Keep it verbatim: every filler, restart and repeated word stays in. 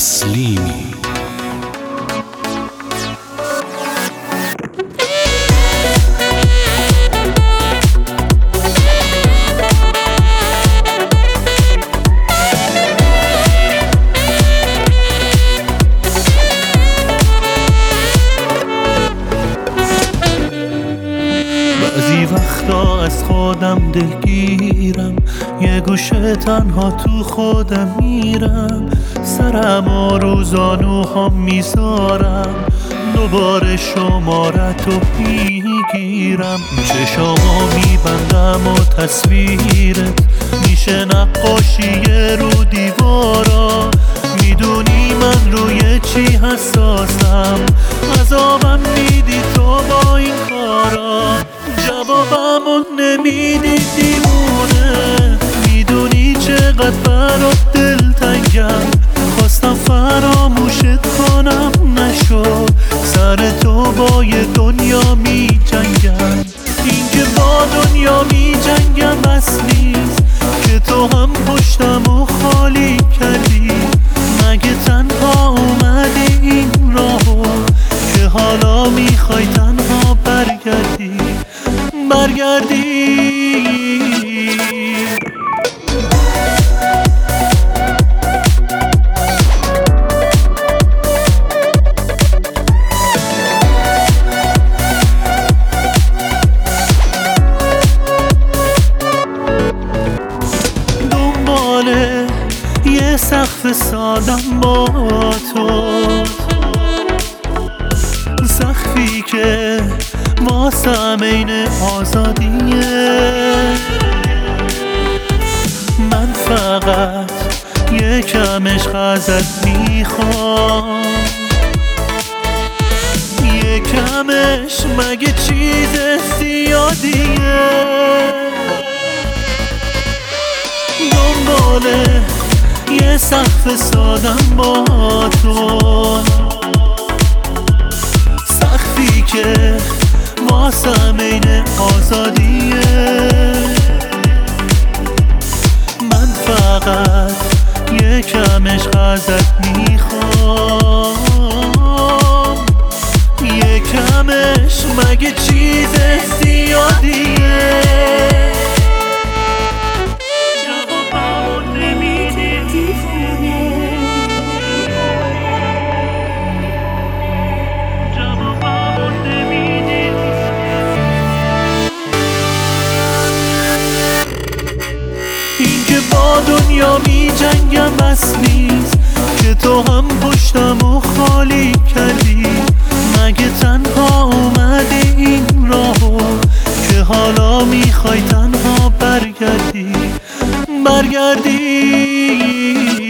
تسلیمی. بعضی وقتا از خودم دلگیرم، یه گوشه تنها تو خودم میرم، سرم و روزانوهام میذارم، دوباره شمارتو میگیرم، چشامو میبندم و تصویرت میشه نقاشی رو دیوارا، میدونی من روی چی حساسم، عذابم میدی تو با این کارا، جوابمو نمیدی دیوونه، میدونی چقدر برات دلتنگم، خواستم فراموشت کنم نشد، سر تو با یه دنیا می جنگم، این که با دنیا می جنگم بس نیست که تو هم پشتمو خالی کردی، مگه تنها اومدی این راهو که حالا میخوای تنها برگردی برگردی دنباله یه سقف سادم با تو، سقفی که واسم عین آزادیه، من فقط یکم عشق ازت میخوام، یکمش مگه چیز زیادیه، دنباله یه سقف سادم با تو، سقفی که واسم عین آزادیه، من فقط یکم عشق ازت میخوام، یکمش مگه چیز زیادیه، با دنیا می جنگم بس نیست که تو هم پشتمو خالی کردی، مگه تنها اومدی این راهو که حالا میخوای تنها برگردی برگردی